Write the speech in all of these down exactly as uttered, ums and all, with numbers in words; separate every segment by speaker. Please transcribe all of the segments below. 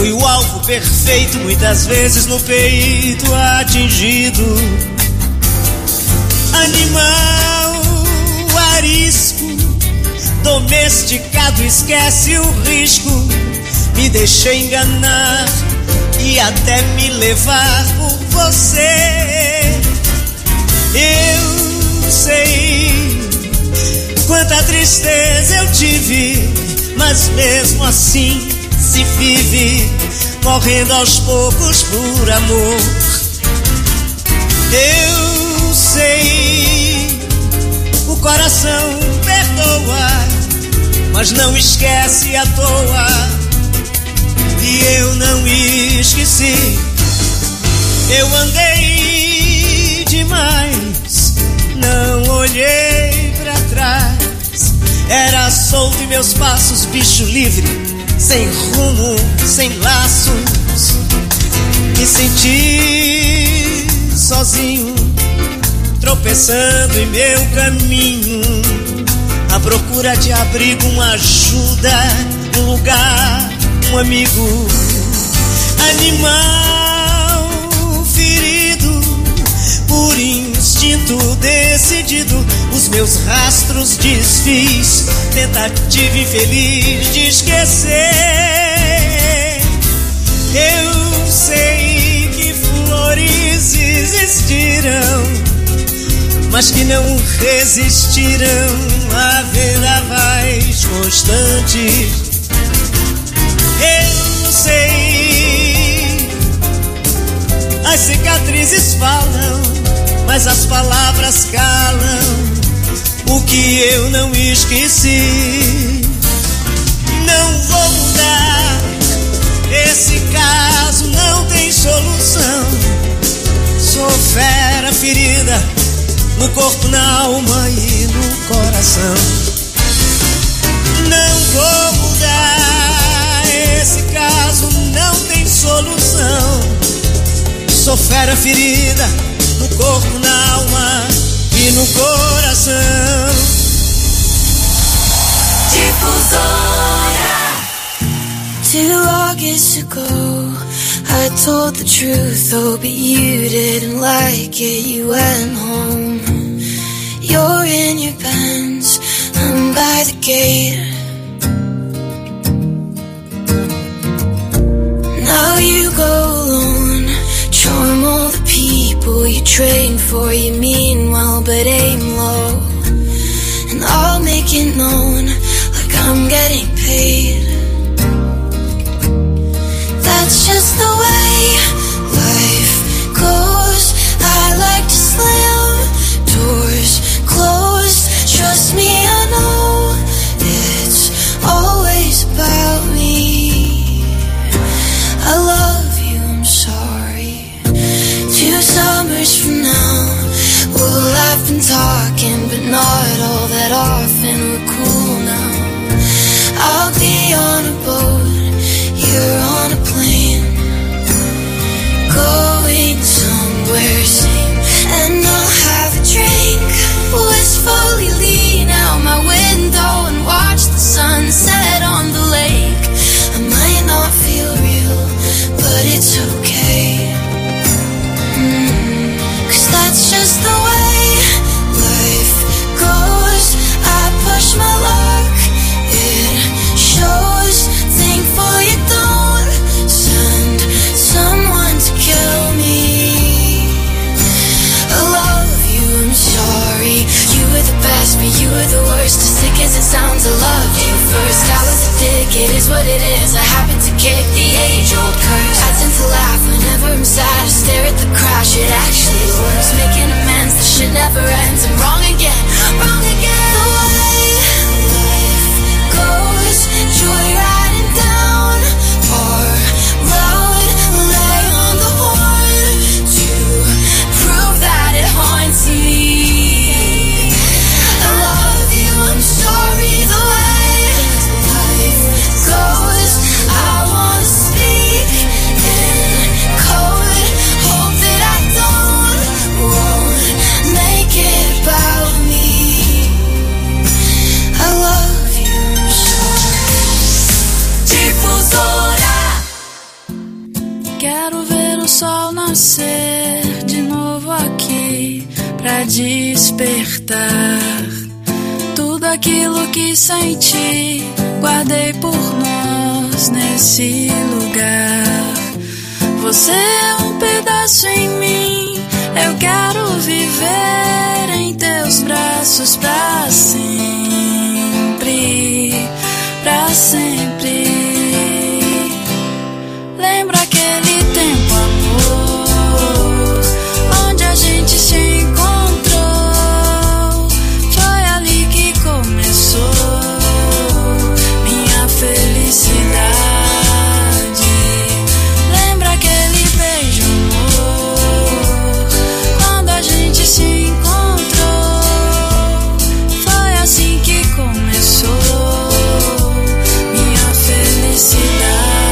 Speaker 1: Fui o alvo perfeito, muitas vezes no peito atingido. Animal arisco, domesticado, esquece o risco. Me deixei enganar e até me levar por você. Eu sei quanta tristeza eu tive, mas mesmo assim se vive, morrendo aos poucos por amor. Eu sei, o coração perdoa, mas não esquece à toa. E eu não esqueci. Eu andei demais, não olhei pra trás. Era solto e meus passos, bicho livre, sem rumo, sem laços. Me senti sozinho, tropeçando em meu caminho, à procura de abrigo, uma ajuda, um lugar, um amigo. Animal ferido, por instinto decidido, os meus rastros desfiz, tentativa infeliz de esquecer. Eu sei que flores existiram, mas que não resistiram a vendavais constantes. Eu sei, as cicatrizes falam, mas as palavras calam o que eu não esqueci. Não vou mudar, esse caso não tem solução. Sou fera ferida, no corpo, na alma e no coração. Não vou mudar, esse caso não tem solução. Sou fera ferida, no corpo, na alma e no coração.
Speaker 2: Difusora. Two August ago, I told the truth, oh, but you didn't like it, you went home. You're in your Benz, I'm by the gate. Now you go alone, charm all the people you train for, you mean well but aim low. And I'll make it known, like I'm getting paid. That's just the way life goes. I like to slam doors closed. Trust me, I know it's always about me. I love you, I'm sorry. Two summers from now, we'll have been talking, but not all that often. We're cool now. I'll be on a boat, you're on a plane, going somewhere sane. And I'll have a drink, wistfully lean out my window and watch the sunset on the lake. I might not feel real, but it's okay. mm, Cause that's just the way life goes. I push my luck, it shows. Thankful you don't send someone to kill me. I love you, I'm sorry. You were the best, but you were the worst. As sick as it sounds, I loved you first. I was a dick, it is what it is. I happen to kick the age-old curse. I tend to laugh whenever I'm sad. I stare at the crash, it actually works. Making amends, the shit never ends. I'm wrong again, wrong again. The way life goes, joyriding down our road, lay on the horn to prove that it haunts me. I love you, I'm sorry. The way life goes, I wanna speak in code, hope that I don't won't make it back. Quero ver o sol nascer de novo aqui pra despertar tudo aquilo que senti, guardei por nós nesse lugar. Você é um pedaço em mim, eu quero viver em teus braços pra sempre, pra sempre. Lembra aquele tempo, amor, onde a gente se encontrou? Foi ali que começou minha felicidade. Lembra aquele beijo, amor, quando a gente se encontrou? Foi assim que começou minha felicidade.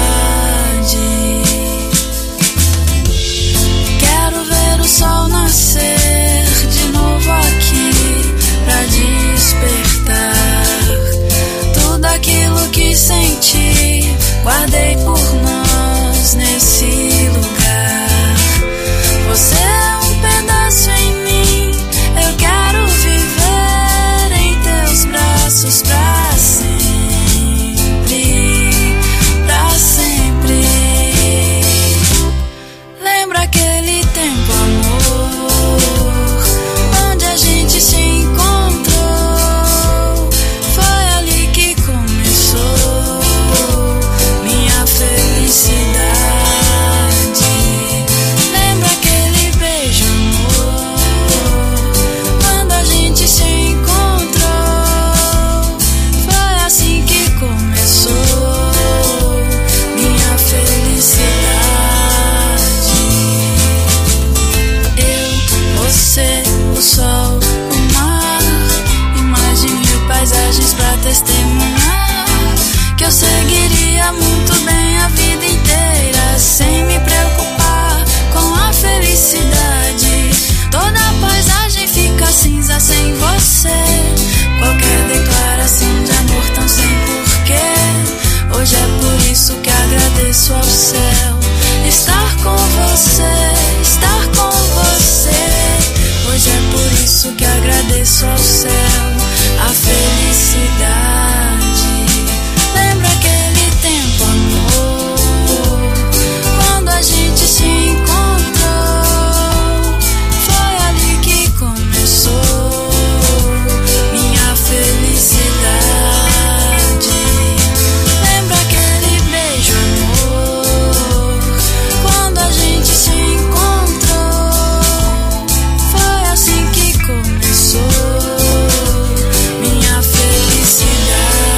Speaker 2: Quero ver o sol nascer de novo aqui pra despertar tudo aquilo que senti, guardei por nós nesse lugar. Você é um pedaço em mim, eu quero viver em teus braços pra sempre, pra sempre. Lembra aquele tempo, amor, onde a gente se encontrou? Foi ali que começou minha felicidade. Lembra aquele beijo, amor, quando a gente se encontrou? Foi assim que começou minha felicidade. Eu, você, o sol, o mar e mais de mil paisagens pra testemunhar que eu seguiria muito bem a vida inteira sem me preocupar com a felicidade. Toda a paisagem fica cinza sem você. Qualquer declaração de amor tão sem porquê. Hoje é por isso que agradeço ao céu estar com você, estar com você. Hoje é por isso que agradeço ao céu a felicidade. Lembra aquele tempo, amor, quando a gente se encontrou? Foi ali que começou minha felicidade. Lembra aquele beijo, amor, quando a gente se encontrou? Foi assim que começou minha felicidade.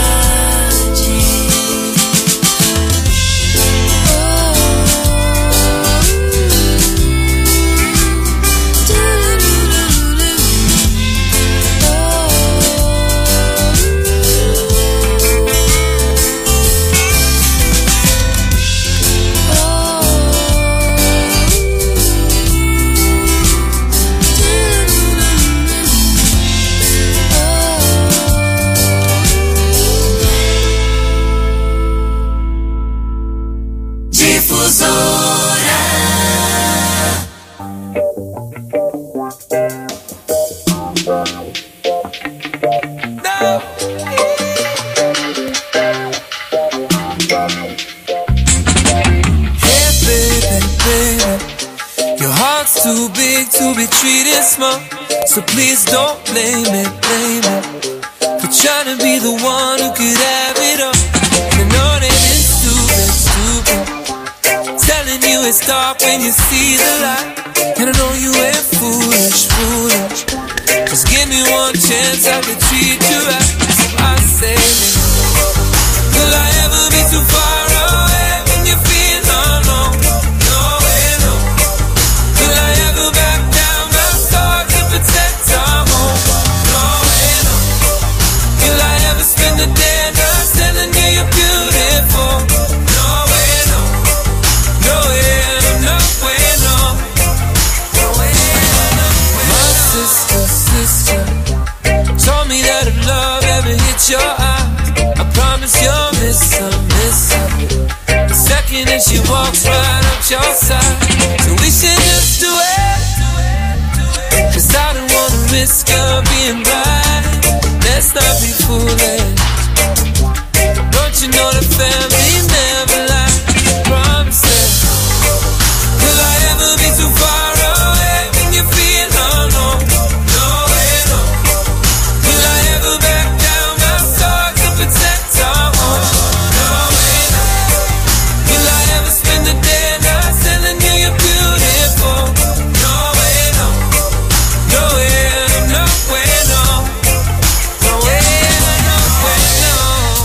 Speaker 3: Too big to be treated small, so please don't blame it, blame it for trying to be the one who could have it all. And I know that it's stupid, stupid, telling you it's dark when you see the light. And I know you ain't foolish, foolish, just give me one chance, I could treat you right. So I say, will I ever be too far away when you feel alone? The day just telling you you're beautiful. No way, no. No way, no, no way, no. No way, no way, no. My sister, sister told me that if love ever hit your eyes, I promise you'll miss her, miss her. The second that she walks right up to your side. So we should just do it, 'cause I don't wanna risk her being right. Let's not be foolish. Don't you know the family never lies? Promises. Will I ever be too far away when you feel alone? No way, no. Will I ever back down my sword to protect our home? No way, no. Will I ever spend the day not telling you you're beautiful? No way, no. No way, no way, no. No way, no way, no.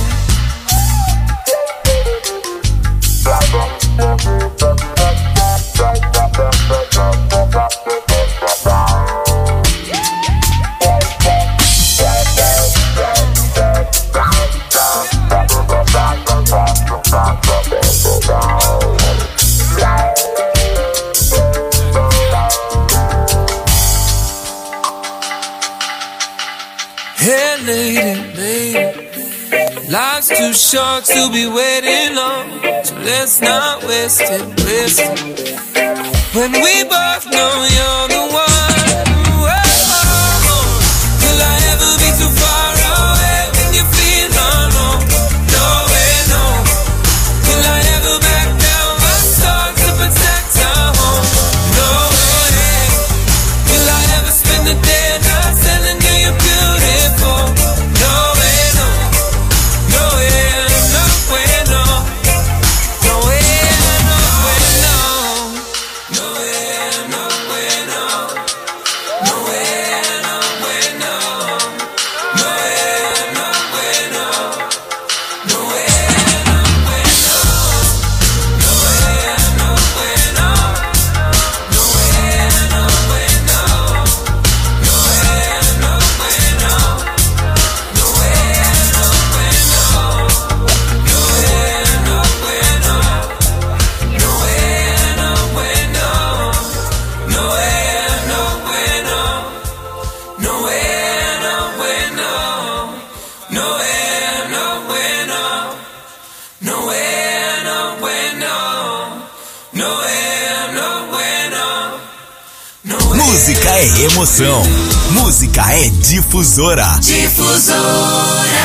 Speaker 3: Hey lady, lady, life's too short to be waiting long, so let's not waste it, waste it. When we both know you're the one. Whoa. Will I ever be too far away when you feel alone? No way, no. Will I ever back down my sword to protect our home? No way. Will I ever spend the day not telling you you're beautiful? No way, no. No way, no way, no. No way, no way, no. No way, no way, no. No way, no way, no. No way, no way, no. No way, no way, no. No way, no way, no. No way, no way, no. No way, no way, no. No way, no way, no. No way, no way, no. No way, no way, no. No way, no way, no. No way, no way, no. No way, no way, no. No way, no way, no. No way, no way, no. No way.
Speaker 4: Música é emoção. Música é difusora.
Speaker 2: Difusora.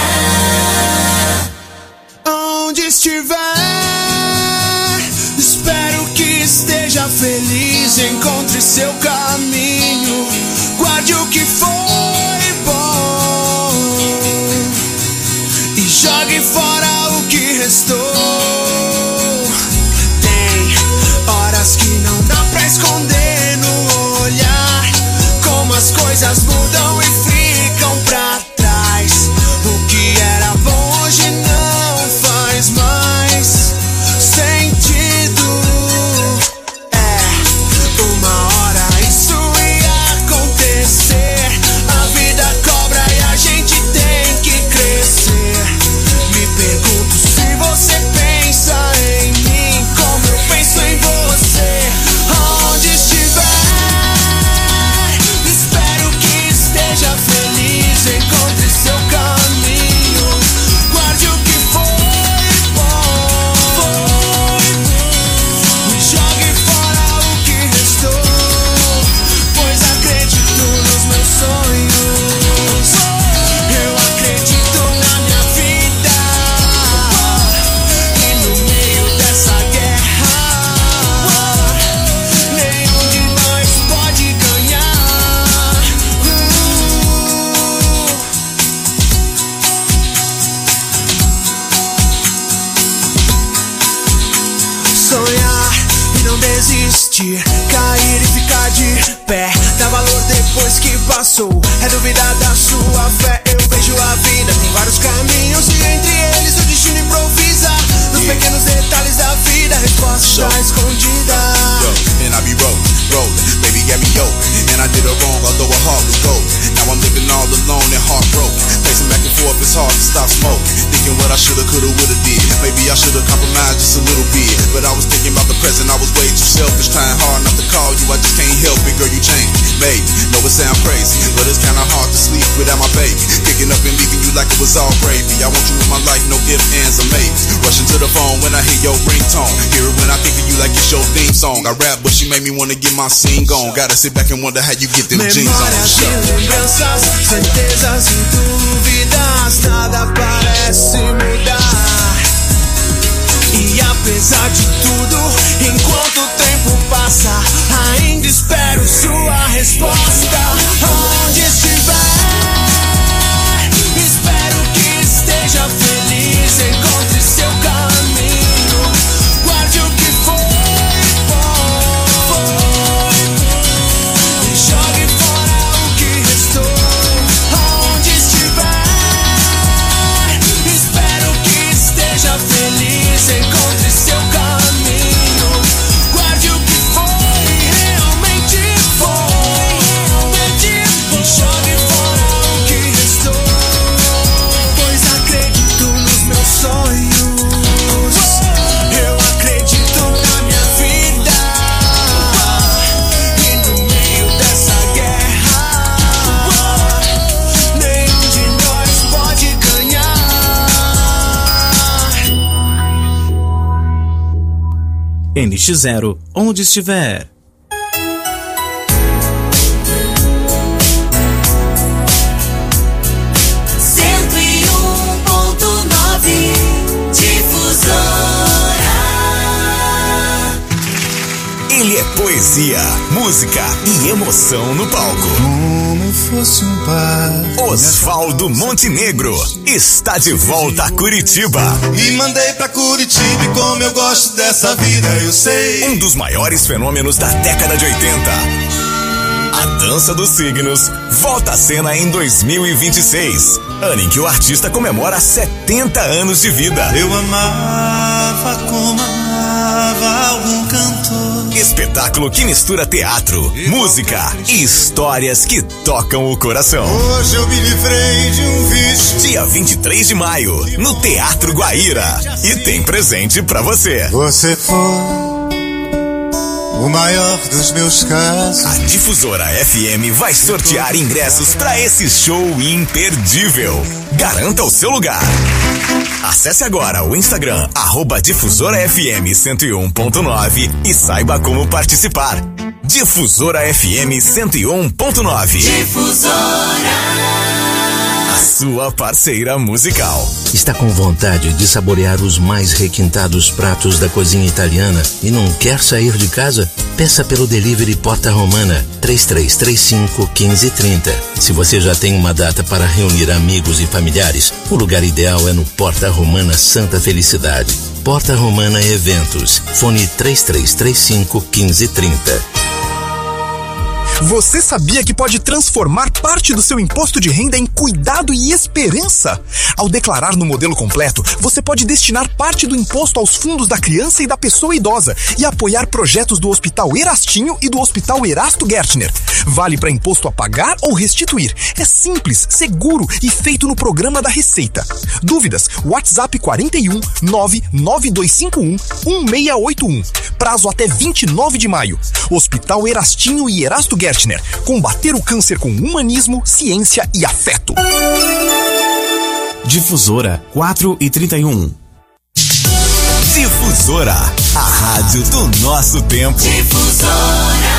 Speaker 1: Onde estiver, espero que esteja feliz. Encontre seu caminho, guarde o que foi bom e jogue fora o que restou. Tem horas que não dá pra esconder no olhar, como as coisas mudam e ficam pra trás. O que era bom hoje não faz mais sentido. É, uma hora isso ia acontecer. A vida cobra e a gente tem que crescer. Me pergunto se você pensa em mim como eu penso em você. Onde estiver, espero que esteja feliz. Encontre seu caminho, guarde o que foi bom e jogue fora o que restou, pois acredito nos meus sonhos. Eu acredito na minha vida, e no meio dessa guerra nenhum de nós pode ganhar. Uh. Sonhar e não desistir, cair e ficar de pé, dá valor depois que passou, é duvidar da sua fé. Eu vejo a vida, tem vários caminhos e entre eles o destino improvisa. Nos pequenos detalhes da vida, a resposta está escondida.
Speaker 5: And I be rolling, rolling, baby got me open. And I did it wrong, although her heart was golden. Now I'm living all alone and heartbroken. Pacing back and forth, it's hard to stop smoking. Thinking what I shoulda, coulda, woulda did. Maybe I shoulda compromised just a little bit. But I was thinking about the present, I was way too selfish. Trying hard not to call you, I just can't help it. Girl, you changed, maybe. Know it sound crazy, but it's kinda hard to sleep without my baby. Picking up and leaving you like it was all gravy. I want you in my life, no ifs, ands, or maybes. Rushing to the phone when I hear your ringtone. Hear it when I think of you like it's your theme song. I rap, but she made me wanna get my scene gone. Gotta sit back and wonder how you get them jeans on.
Speaker 1: Memórias e lembranças, certezas e dúvidas, nada parece mudar. E apesar de tudo, enquanto o tempo passa, ainda espero sua resposta. Onde estiver, espero que esteja feliz, encontre seu caminho, guarde o que foi bom e jogue fora o que restou. Onde estiver, espero que esteja feliz, encontre seu caminho, guarde o que foi, realmente foi, e jogue fora o que restou, pois acredito nos meus sonhos, eu acredito na minha vida, e no meio dessa guerra, nenhum de nós pode ganhar.
Speaker 6: N X zero, onde estiver.
Speaker 2: cento e um ponto nove Difusora.
Speaker 4: Ele é poesia, música e emoção no palco.
Speaker 1: Como fosse um par.
Speaker 4: Osvaldo Montenegro está de volta a Curitiba.
Speaker 1: Me mandei pra Curitiba e como eu gosto dessa vida, eu sei.
Speaker 4: Um dos maiores fenômenos da década de oitenta. A Dança dos Signos volta à cena em dois mil e vinte e seis, ano em que o artista comemora setenta anos de vida.
Speaker 1: Eu amava como amava algum cantor.
Speaker 4: Espetáculo que mistura teatro, música e histórias que tocam o coração.
Speaker 1: Hoje eu me livrei de um vício.
Speaker 4: Dia vinte e três de maio, no Teatro Guaíra. E tem presente pra você.
Speaker 1: Você foi o maior dos meus casos.
Speaker 4: A Difusora F M vai sortear ingressos pra esse show imperdível. Garanta o seu lugar. Acesse agora o Instagram, arroba Difusora F M cento e um ponto nove e saiba como participar. Difusora F M cento e um ponto nove.
Speaker 2: Difusora.
Speaker 4: A sua parceira musical.
Speaker 7: Está com vontade de saborear os mais requintados pratos da cozinha italiana e não quer sair de casa? Peça pelo delivery Porta Romana três três três cinco, um cinco três zero. Se você já tem uma data para reunir amigos e familiares, o lugar ideal é no Porta Romana Santa Felicidade. Porta Romana Eventos. Fone três três três cinco, um cinco três zero.
Speaker 8: Você sabia que pode transformar parte do seu imposto de renda em cuidado e esperança? Ao declarar no modelo completo, você pode destinar parte do imposto aos fundos da criança e da pessoa idosa e apoiar projetos do Hospital Erastinho e do Hospital Erasto Gertner. Vale para imposto a pagar ou restituir. É simples, seguro e feito no programa da Receita. Dúvidas? WhatsApp quatro um nove nove dois cinco um um seis oito um. Prazo até vinte e nove de maio. Hospital Erastinho e Erasto Gertner. Combater o câncer com humanismo, ciência e afeto.
Speaker 6: Difusora quatro e trinta e um.
Speaker 4: Difusora, a rádio do nosso tempo.
Speaker 2: Difusora.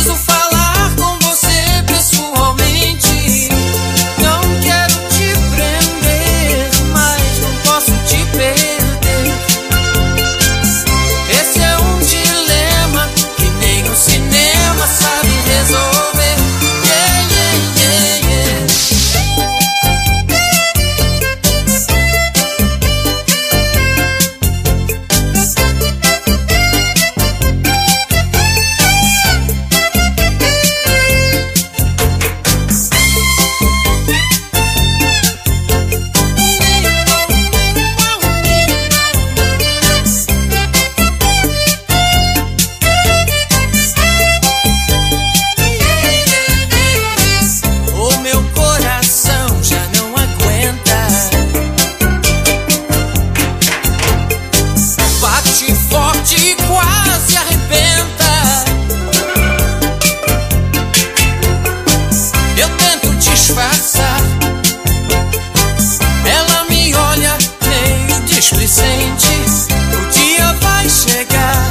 Speaker 3: Preciso falar com você pessoalmente. Não quero te prender, mas não posso te perder. Esse é um dilema que nem o cinema sabe resolver. Yeah, yeah, yeah, yeah. O meu coração já não aguenta. Bate forte e quase arrebenta. Eu tento disfarçar. Ela me olha meio displicente. O dia vai chegar.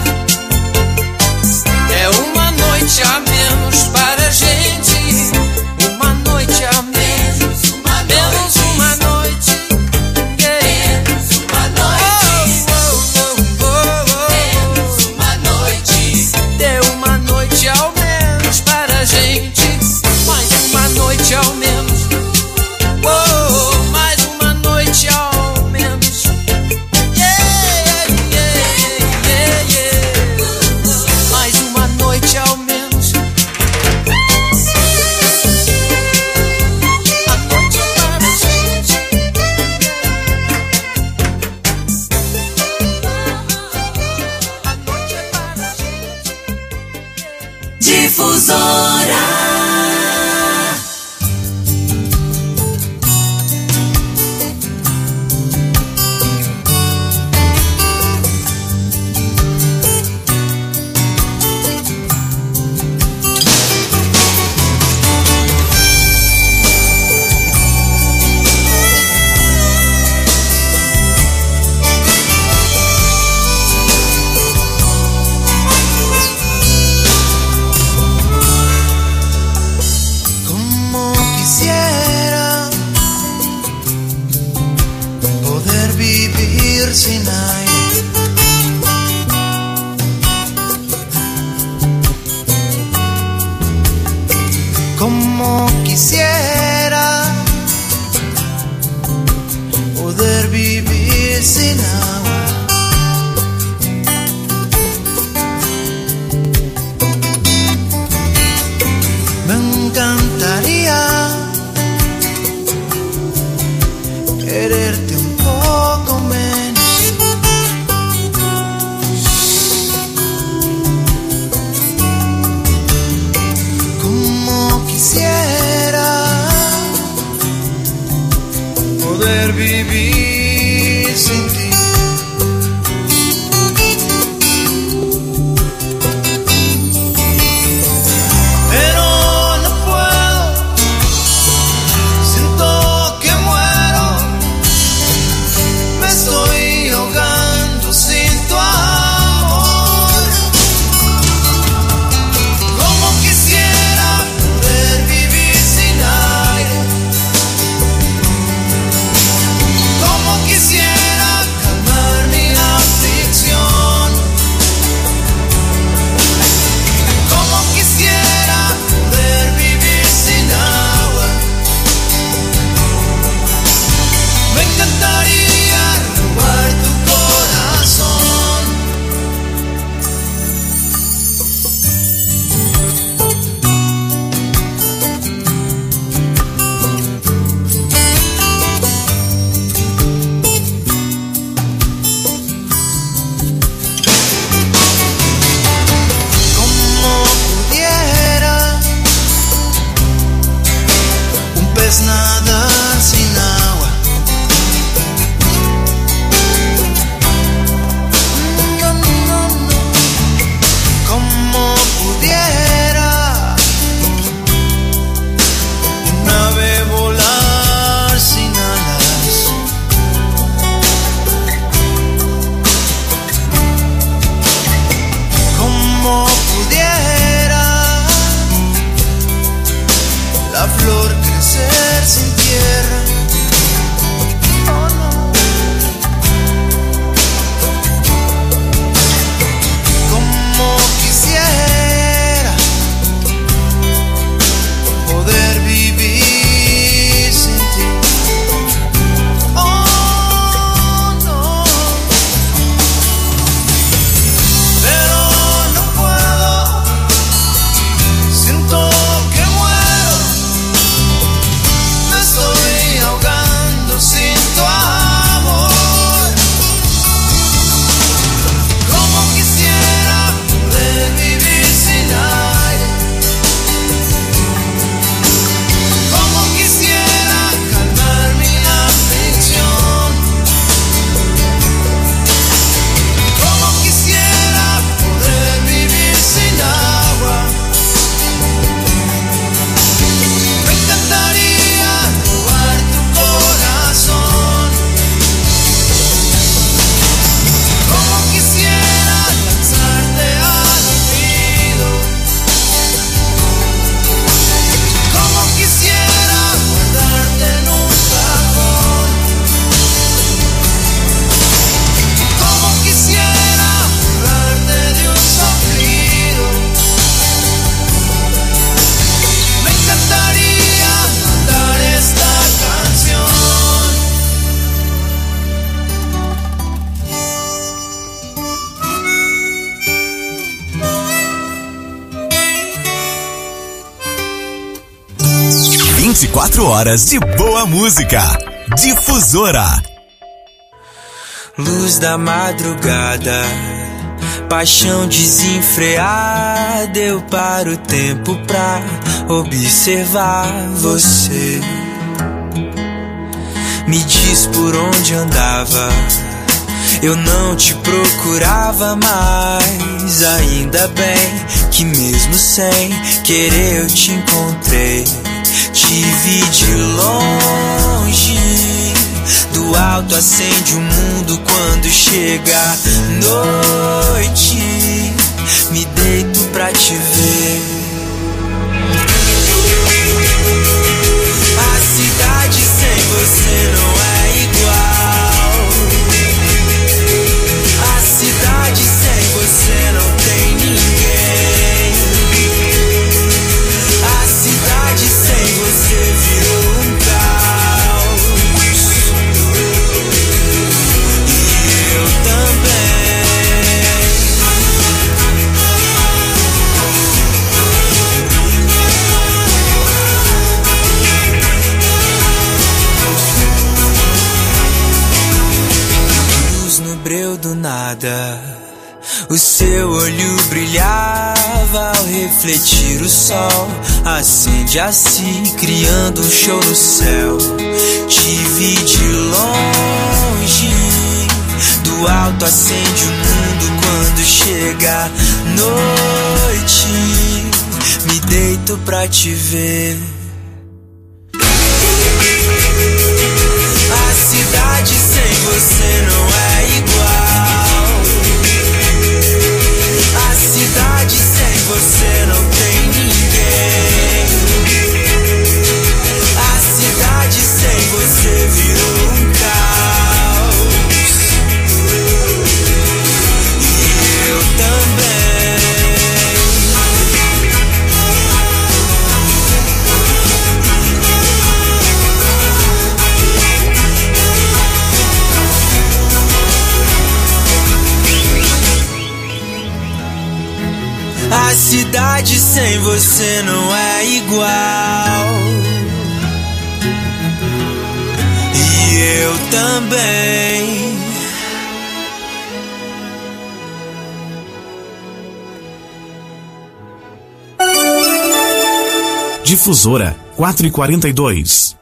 Speaker 3: É uma noite a menos para a gente. Uma noite a menos. Menos uma noite. Yeah. Menos uma noite. Oh, oh, oh, oh. Menos uma noite. Dê uma noite ao menos para a gente. Mais uma noite ao menos. Oh, mais uma noite ao menos. Yeah, yeah, yeah, yeah. Mais uma noite ao menos. A noite é para a gente. A noite é para a gente.
Speaker 2: Difusora.
Speaker 1: Como quisiera poder vivir sin aire. Como quisiera poder vivir sin agua. Me encantaría quererte un poco menos. Como quisiera poder vivir sin ti. Pero no puedo, siento que muero, me estoy ahogando sin tu amor. Como quisiera poder vivir sin aire. Como quisiera
Speaker 4: vinte e quatro horas de boa música. Difusora.
Speaker 3: Luz da madrugada, paixão desenfreada, eu paro o tempo pra observar você. Me diz por onde andava, eu não te procurava mais. Ainda bem que mesmo sem querer eu te encontrei. Te vi de longe, do alto acende o mundo quando chega a noite. Me deito pra te ver. A cidade sem você não é igual. A cidade sem você não tem ninguém. A cidade sem você virou um caos. E eu também. Luz no breu do nada, o seu olho brilhava ao refletir o sol. Acende assim, criando um show no céu. Te vi de longe, do alto acende o mundo quando chega a noite. Me deito pra te ver. A cidade sem você não é igual. A cidade sem você não tem ninguém. A cidade sem você virou um caos. E eu também. A cidade sem você não é igual. E eu também.
Speaker 6: Difusora quatro e quarenta e dois.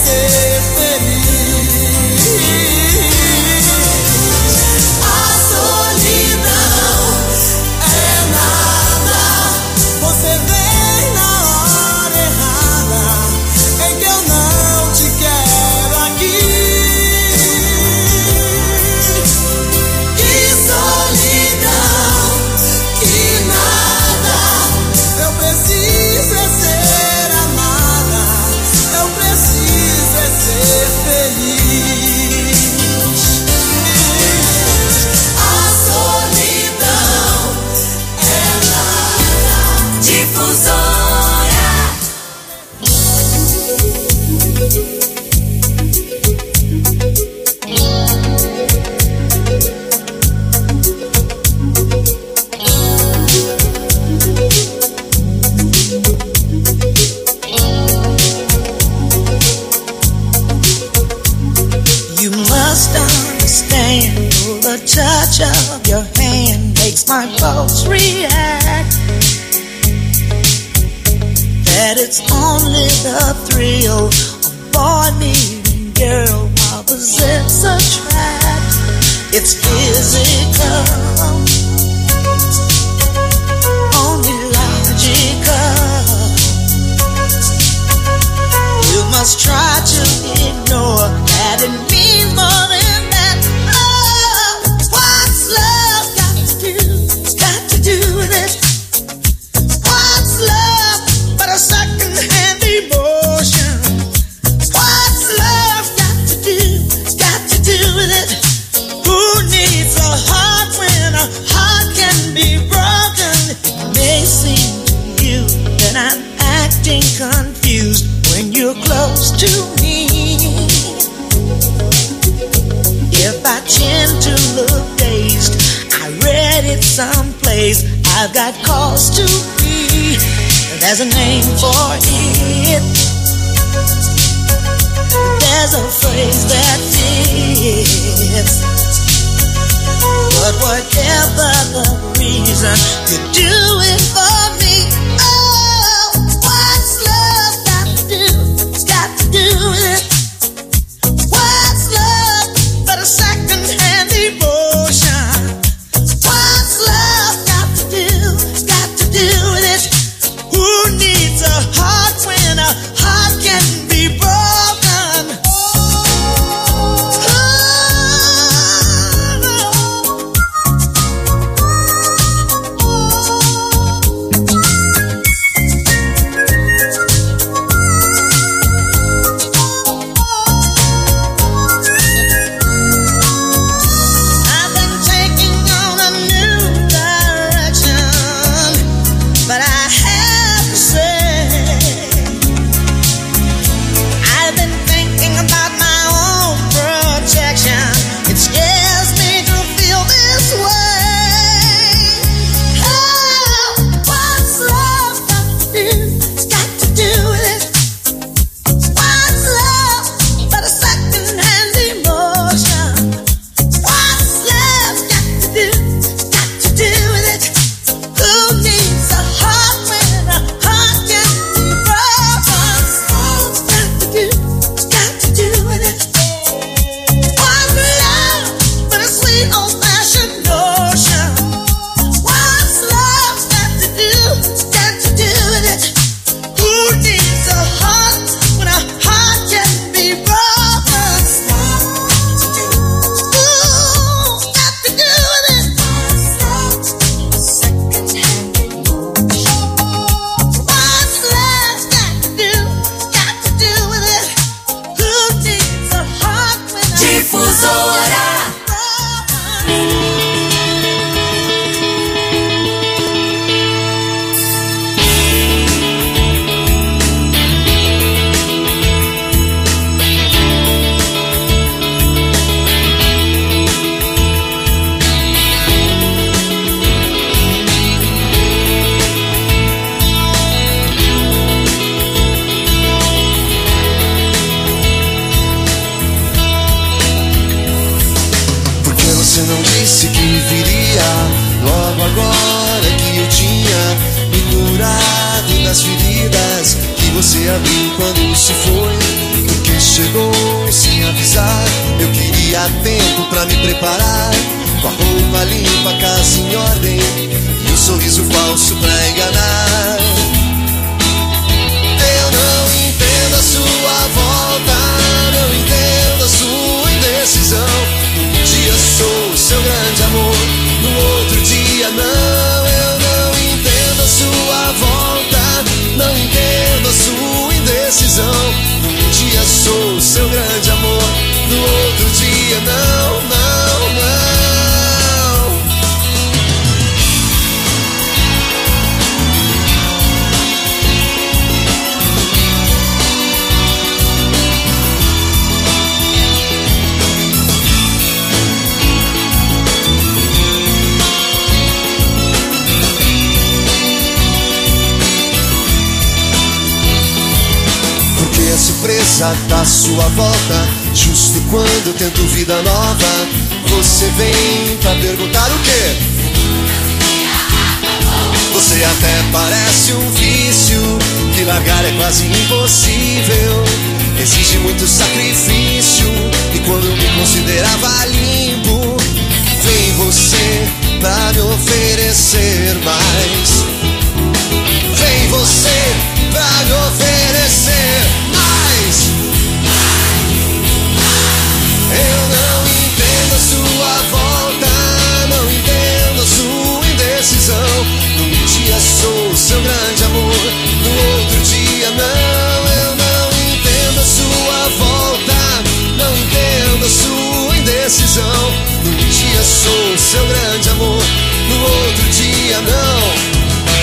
Speaker 1: ser feliz. A solidão é nada. Você vem na hora errada, em que eu não te quero aqui. Que solidão, que nada. Eu preciso é ser amada, eu preciso é ser feliz. A solidão é nada. Difusora. You must understand, the touch of your hand makes my pulse react. That it's only the thrill of boy meeting girl, opposites attract. It's physical, only logical. You must try to ignore that it means more than that. Oh, what's love got to do? Got to do with it. What's love but a second-hand emotion? What's love got to do? Got to do with it. Who needs a heart when a heart can be broken? It may seem to you that I'm acting confused when you're close to me. If I tend to look dazed, I read it someplace, I've got cause to be. There's a name for it. There's a phrase that fits. But whatever the reason, you do it for me. Oh, what's love got to do? Got to do with it. What's love but a second-hand emotion? What's love got to do? Got to do with it. Who needs a heart when a heart can be broken? I've been taking on a new direction, but I have to say, I've been thinking about my own protection. It scares me to feel this way. Oh, what's love got to do? Got to do with it. What's love but a second-hand emotion? What's love got to do? Got to do with it. Who needs a heart when a heart can be broken? What's got to do? Got to do with it. What's love but a sweet old-fashioned notion? What's love got to do? Got to do with it. Who needs a heart when a heart can be broken? Ooh, got to do with it. Second-hand emotion. What's love got to do? Got to do with it. Who needs a heart when a Difusora.
Speaker 9: Por que você não disse que viria logo agora que eu tinha me curado das feridas que você abriu quando se foi? Porque chegou falso pra enganar. Eu não entendo a sua volta, não entendo a sua indecisão. Um dia sou seu grande amor, no outro dia não. Eu não entendo a sua volta, não entendo a sua indecisão. Um dia sou seu grande amor, no outro dia não, não, não. A surpresa da sua volta, justo quando eu tento vida nova, você vem pra perguntar o quê? Você até parece um vício, que largar é quase impossível, exige muito sacrifício, e quando eu me considerava limpo, vem você pra me oferecer mais. Vem você pra me oferecer mais. Eu não entendo a sua volta, não entendo a sua indecisão. Num dia sou seu grande amor, no outro dia não. Eu não entendo a sua volta, não entendo a sua indecisão. Num dia sou seu grande amor, no outro dia não.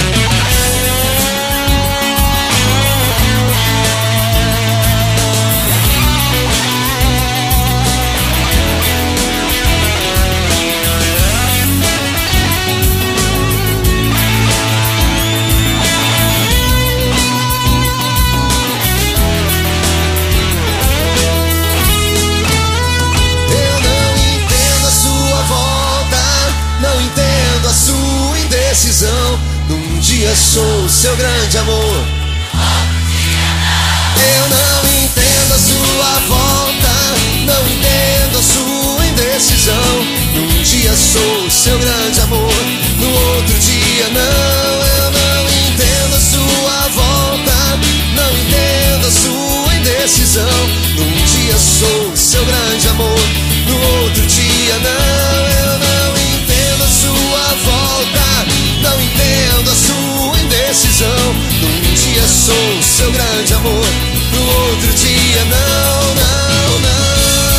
Speaker 9: Decisão. Num dia sou seu grande amor, eu não entendo a sua volta, não entendo a sua indecisão. Num dia sou seu grande amor, no outro dia não. Eu não entendo a sua volta, não entendo a sua indecisão. Num dia sou seu grande amor, no outro dia não. Eu não entendo a sua volta, não entendo a sua indecisão. Num dia sou seu grande amor, no outro dia não, não, não.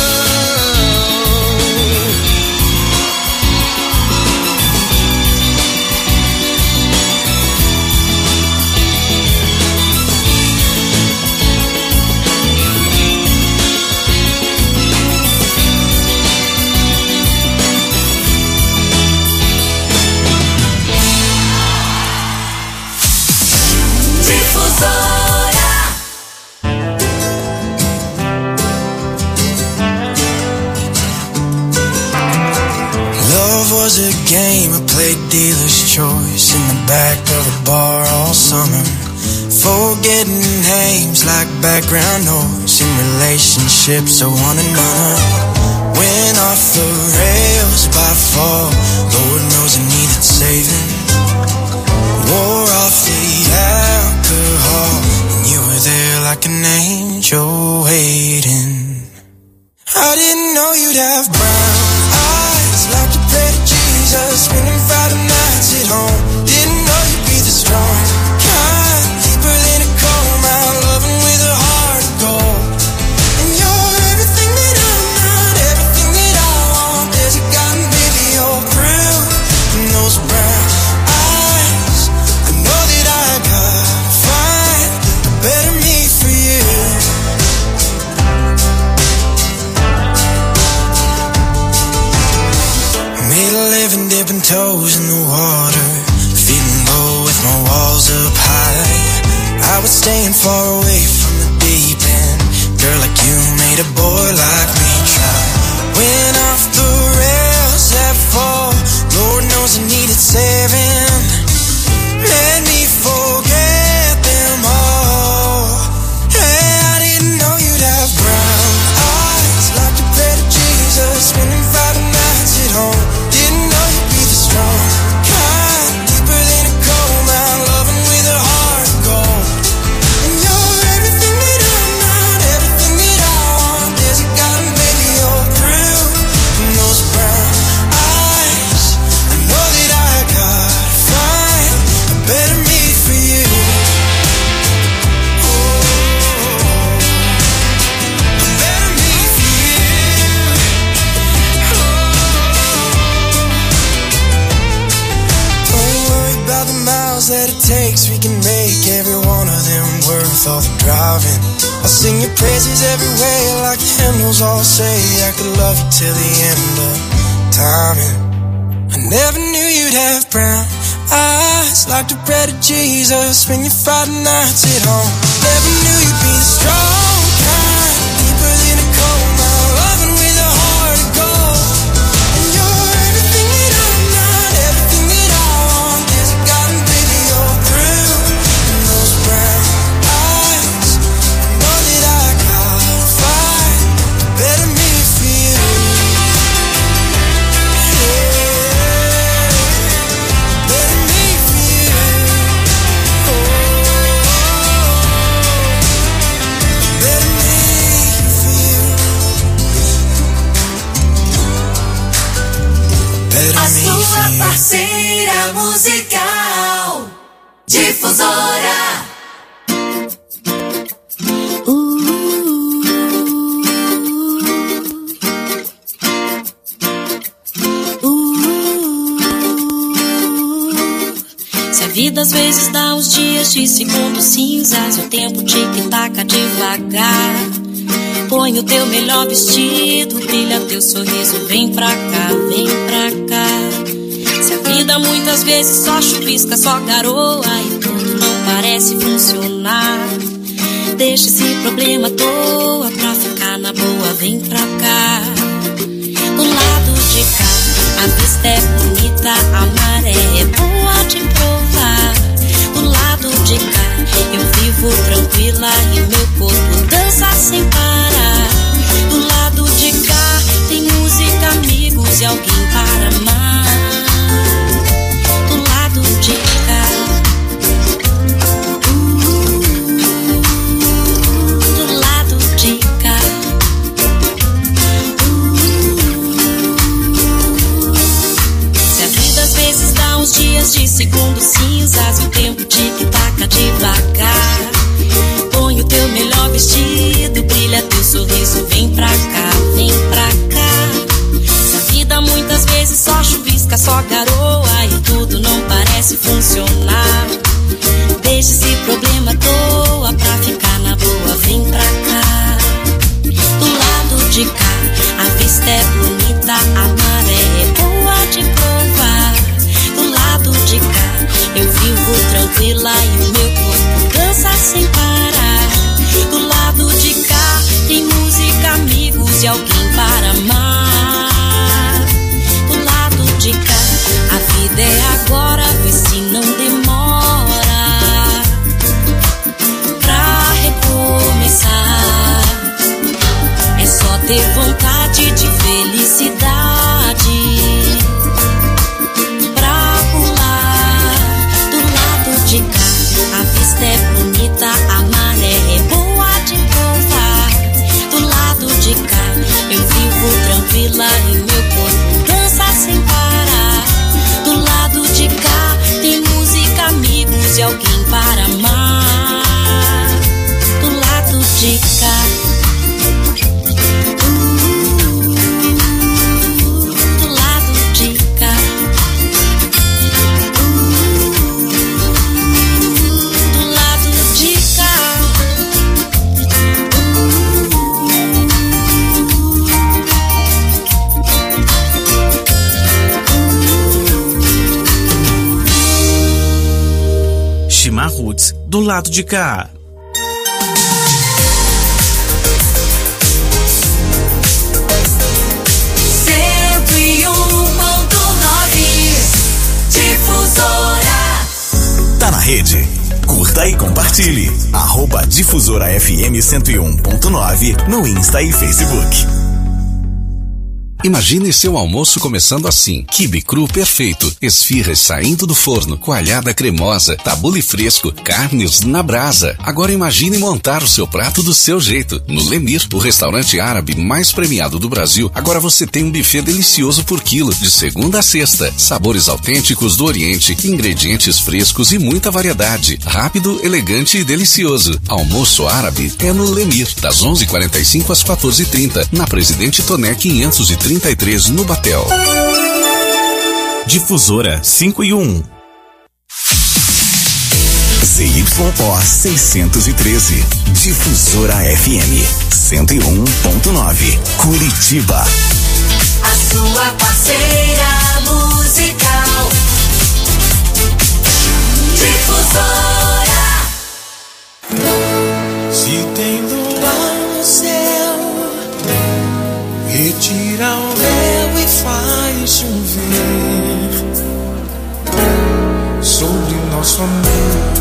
Speaker 3: Was a game I played dealer's choice in the back of a bar all summer, forgetting names like background noise in relationships of one another. Went off the rails by fall, Lord knows I needed saving. Wore off the alcohol, and you were there like an angel waiting. I didn't know you'd have brown eyes like you pray to Jesus, spending Friday nights at home. Didn't know you'd be the strong kind, deeper than a coal mine, loving with a heart of gold. And you're everything that I'm not, everything that I want. There's a God and baby, oh I sing your praises everywhere like hymnals all say. I could love you till the end of time. And I never knew you'd have brown eyes like the bread of Jesus when you Friday nights at home. Never knew you'd be the strong kind, deeper than a coal mine, loving with a heart of gold. And you're everything that I'm not, everything that I want. There's a God and baby you're through. And those brown eyes know that I gotta fight better me for you.
Speaker 2: A sua parceira musical Difusora.
Speaker 10: Se a vida às vezes dá uns dias de segundos cinzas, o tempo tic-taca devagar. Põe o teu melhor vestido, brilha teu sorriso, vem pra cá, vem pra cá. Se a vida muitas vezes só chuvisca, só garoa e tudo não parece funcionar, deixa esse problema à toa pra ficar na boa, vem pra cá. Do lado de cá, a vista é bonita, a maré é boa de provar. Do lado de cá, eu vivo tranquila e meu corpo dança sem parar. Do lado de cá, tem música, amigos e alguém para amar. Do lado de cá, uh, do lado de cá, uh, se a vida às vezes dá uns dias de segundos cinzas, o tempo tic-taca devagar. Põe o teu melhor vestido, brilha teu sorriso, vem pra cá, vem pra cá. Se a vida muitas vezes só chuvisca, só garoa e tudo não parece funcionar, deixa esse problema à toa pra ficar na boa, vem pra cá. Do lado de cá, a vista é bonita, a maré é boa de provar. Do lado de cá, eu vivo tranquila e o meu corpo dança sem parar. Do lado de cá, tem música, amigos e alguém para amar. Do lado de cá, a vida é agora, vê se não demora pra recomeçar. É só ter vontade de felicidade pra pular. Do lado de cá, a vista é bonita, a maré é boa de provar. Do lado de cá, eu vivo tranquila e meu corpo dança sem parar. Do lado de cá, tem música, amigos e alguém para amar. Do lado de cá, do lado de cá, do lado de cá.
Speaker 6: Shima Roots, do lado de cá.
Speaker 2: cento e um ponto nove Difusora.
Speaker 4: Tá na rede? Curta e compartilhe. Arroba Difusora F M cento e um ponto nove no Insta e Facebook.
Speaker 11: Imagine seu almoço começando assim: quibe cru perfeito, esfirras saindo do forno, coalhada cremosa, tabule fresco, carnes na brasa. Agora imagine montar o seu prato do seu jeito. No Lemir, o restaurante árabe mais premiado do Brasil, agora você tem um buffet delicioso por quilo, de segunda a sexta. Sabores autênticos do Oriente, ingredientes frescos e muita variedade. Rápido, elegante e delicioso. Almoço árabe é no Lemir, das onze e quarenta e cinco às quatorze e trinta, na Presidente Toné quinhentos e trinta e três, no Batel.
Speaker 6: Difusora cinco e um.
Speaker 4: Z Y O seiscentos e treze. Difusora F M cento e um ponto nove. Curitiba.
Speaker 2: A sua parceira musical. Difusora.
Speaker 3: Se tem lua no céu, retira o véu e faz chover sobre nosso amor.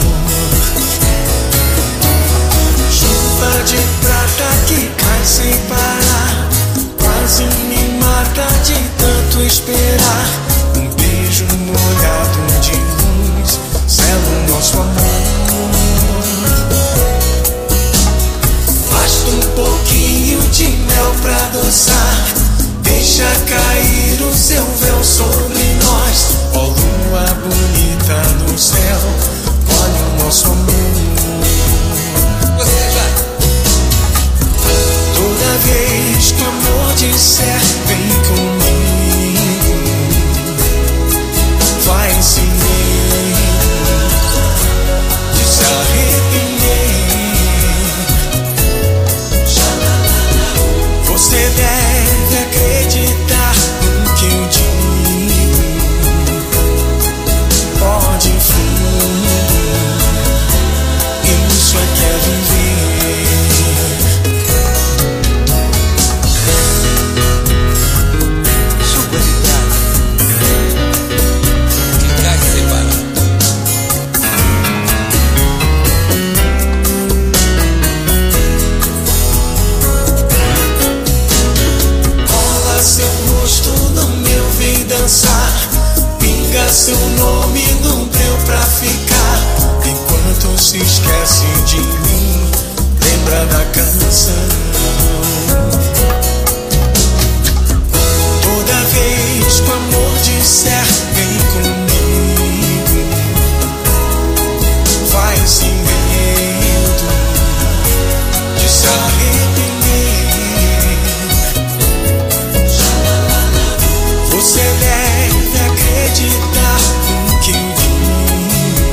Speaker 3: Chuva de prata que cai sem parar, quase me mata de tanto esperar. Um beijo molhado de luz sela o nosso amor. Basta um pouquinho de mel pra adoçar, deixa cair o seu véu sobre nós. Ó lua bonita no céu, olha o nosso amor. Você já. Toda vez que o amor disser vem comigo, vai se de se arrepender. Você deve acreditar no que eu digo. Pode fluir, isso é que é viver. Chuva de prata que cai sem parar. Cola seu rosto no meu, vem dançar. Pinga seu nome no breu pra ficar. Enquanto se esquece de mim, lembra da canção. Toda vez que o amor disser vem comigo, vai sem medo de se arrepender. Você deve acreditar no que eu digo.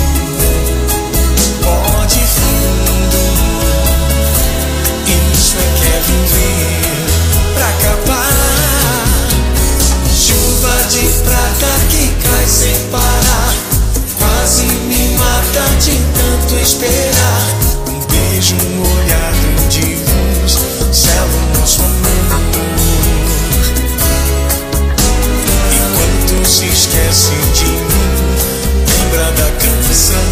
Speaker 3: Pode fundo, isso é que é viver pra acabar. Chuva de prata que cai sem parar, quase me mata de tanto esperar. Um beijo molhado de luz sela o nosso amor. Enquanto se esquece de mim, lembra da canção.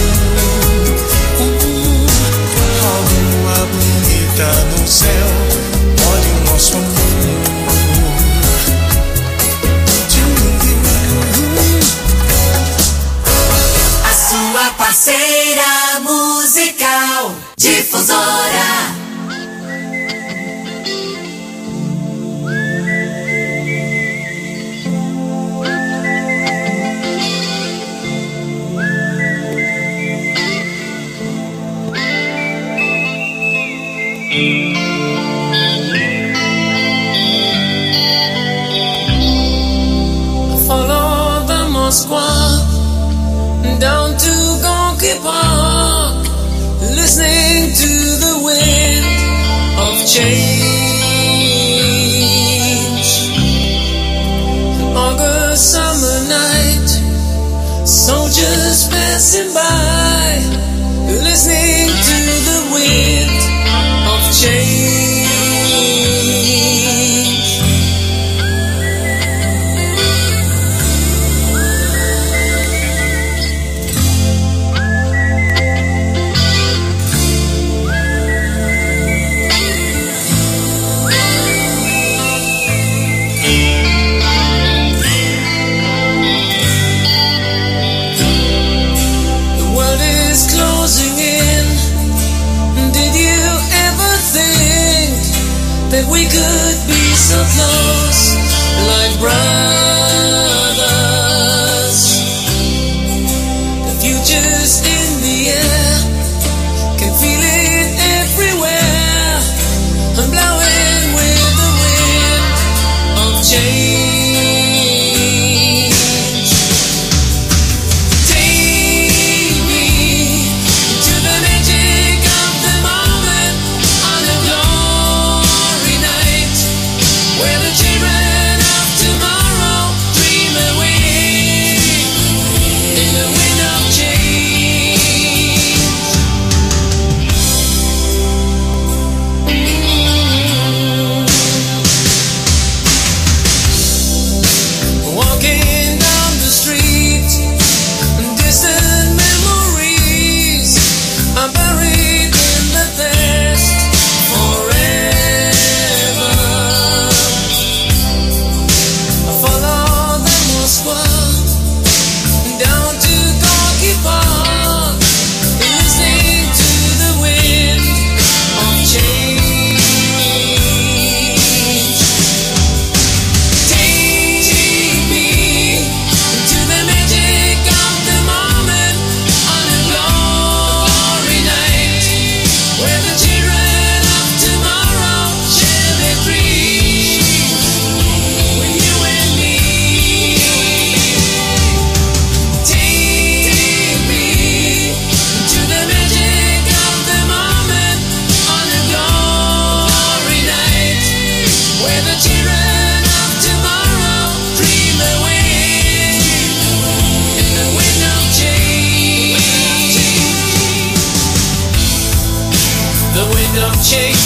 Speaker 3: Uh, a lua bonita no céu, olha o nosso amor.
Speaker 2: A sua parceira musical. Difusora.
Speaker 3: Follow the Moskva down to Gonky Park, listening to the wind of change. An August summer night, soldiers passing by, listening to the wind of change. That we could be so close, like brothers. The future's in the air, can feel it everywhere. I'm blowing with the wind of change. Take me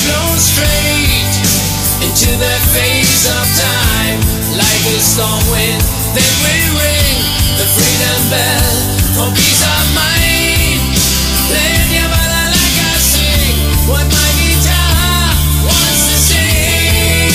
Speaker 3: flow straight into the face of time. Like a storm wind, then we ring the freedom bell for peace of mind. Play the bala like I sing what my guitar wants to sing.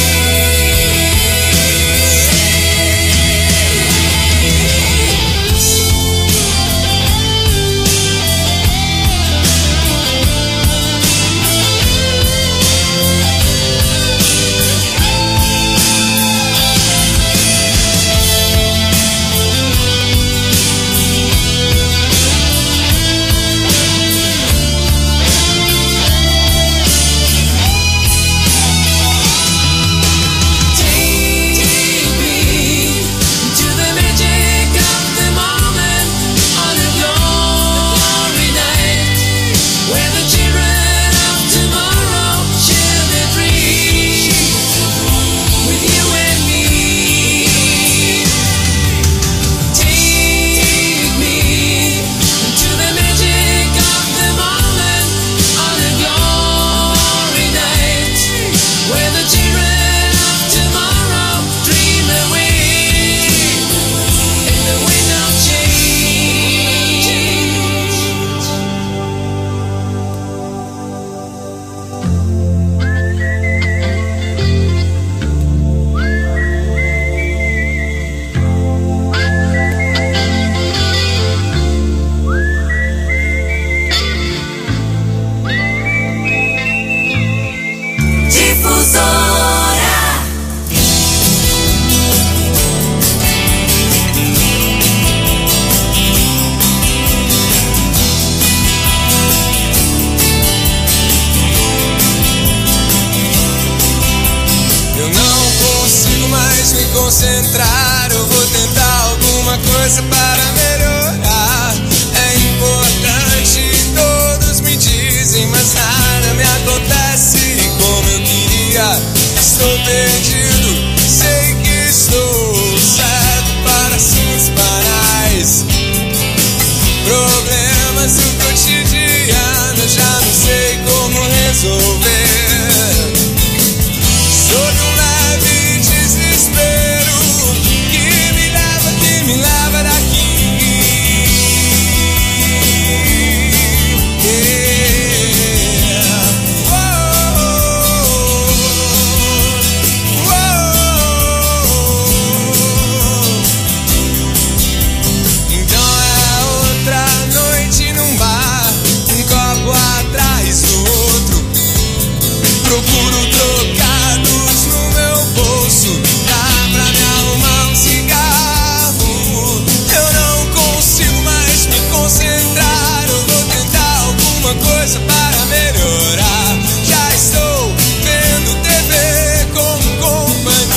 Speaker 12: Concentrar, eu vou tentar alguma coisa para melhorar. É importante, todos me dizem, mas nada me acontece como eu queria. Estou perdido, sei que estou certo para assuntos banais. Problemas do cotidiano, já não sei como resolver. Sob um leve desespero que me leva, que me leva daqui. Yeah. Oh, oh, oh. Então é outra noite num bar, um copo atrás do outro. Procuro trocados no meu bolso, dá pra me arrumar um cigarro. Eu não consigo mais me concentrar, eu vou tentar alguma coisa para melhorar. Já estou vendo T V como companhia.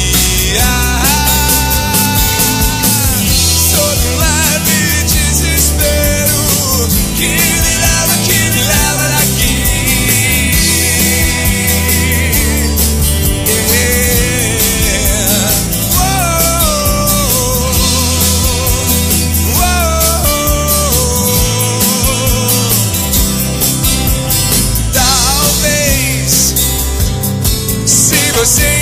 Speaker 12: Sob um leve desespero que me leva, que me leva daqui. Talvez, se você